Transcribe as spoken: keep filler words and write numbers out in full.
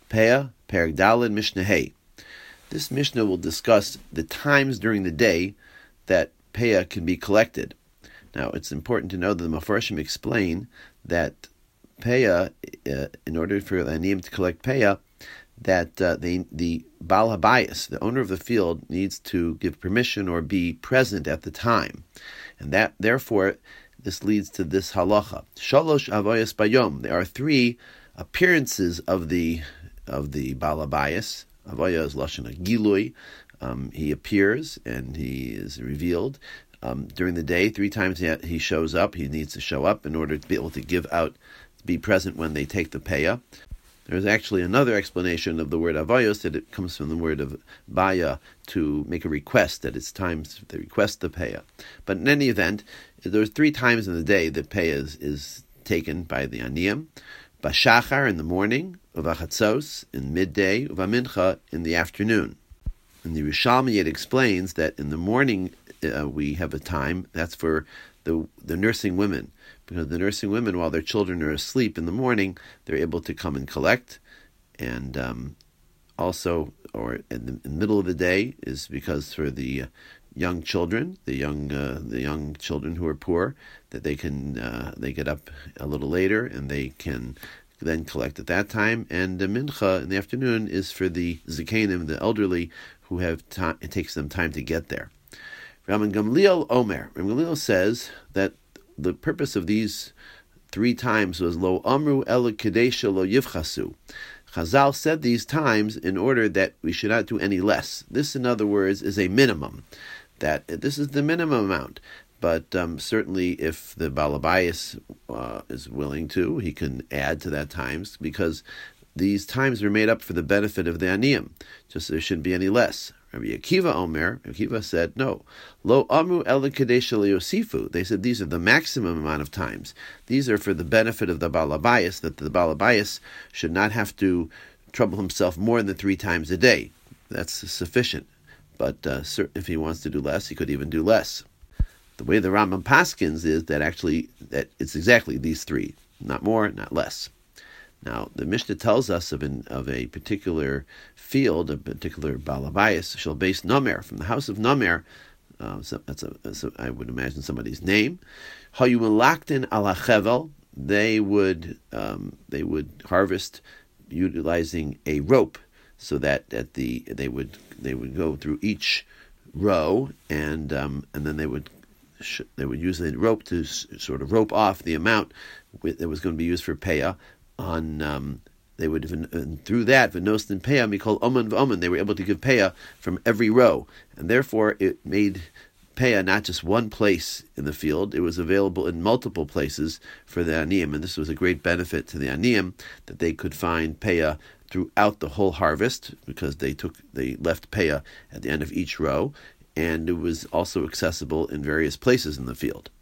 Peah, Perek Daled, Mishnah Hey. This Mishnah will discuss the times during the day that Peah can be collected. Now, it's important to know that the Mefarshim explain that Peah, uh, in order for the Aniyim to collect Peah, that uh, they, the Baal Habayis, the owner of the field, needs to give permission or be present at the time. And that, therefore, this leads to this halacha. Shalosh avoyas bayom. There are three appearances of the of the Baal Habayis. Avoya is lashon gilui. Um, he appears and he is revealed um, during the day. Three times he, he shows up. He needs to show up in order to be able to give out, to be present when they take the peah. There's actually another explanation of the word avayos, that it comes from the word of baya, to make a request, that it's time to request the peah. But in any event, there's three times in the day that peah is, is taken by the aniyim. Bashachar in the morning, uvachatzos in midday, uvamincha in the afternoon. And the Rishalmi it explains that in the morning uh, we have a time that's for the the nursing women, because the nursing women, while their children are asleep in the morning, they're able to come and collect. And um, also, or in the, in the middle of the day is because for the uh, young children, the young uh, the young children who are poor, that they can uh, they get up a little later and they can then collect at that time. And the mincha in the afternoon is for the zikanim, the elderly, who have time. It takes them time to get there. Rabban Gamliel Omer. Rabban Gamliel says that the purpose of these three times was lo amru el kadesha lo yivchasu. Chazal said these times in order that we should not do any less. This, in other words, is a minimum. That this is the minimum amount. But um, certainly if the Baal Habayis uh, is willing to, he can add to that times, because these times are made up for the benefit of the aniyim. Just there shouldn't be any less. Rabbi Akiva Omer, Rabbi Akiva said, no. Lo amru el kadesha yosifu. They said these are the maximum amount of times. These are for the benefit of the Baal Habayis, that the Baal Habayis should not have to trouble himself more than three times a day. That's sufficient. But uh, if he wants to do less, he could even do less. The way the Rambam paskins is that actually that it's exactly these three, not more, not less. Now, the Mishnah tells us of, an, of a particular field, a particular Baal Habayis, shall base Nomer, from the house of Nomer. Uh, so that's a, that's a, I would imagine somebody's name. Hayu melaktin ala chevel. They would um, they would harvest utilizing a rope, so that at the they would they would go through each row, and um, and then they would. They would use the rope to sort of rope off the amount that was going to be used for peah. On um, they would and through that v'nos and peah mikol oman v'oman. They were able to give peah from every row, and therefore it made peah not just one place in the field. It was available in multiple places for the aniyim, and this was a great benefit to the aniyim, that they could find peah throughout the whole harvest, because they took they left peah at the end of each row. And it was also accessible in various places in the field.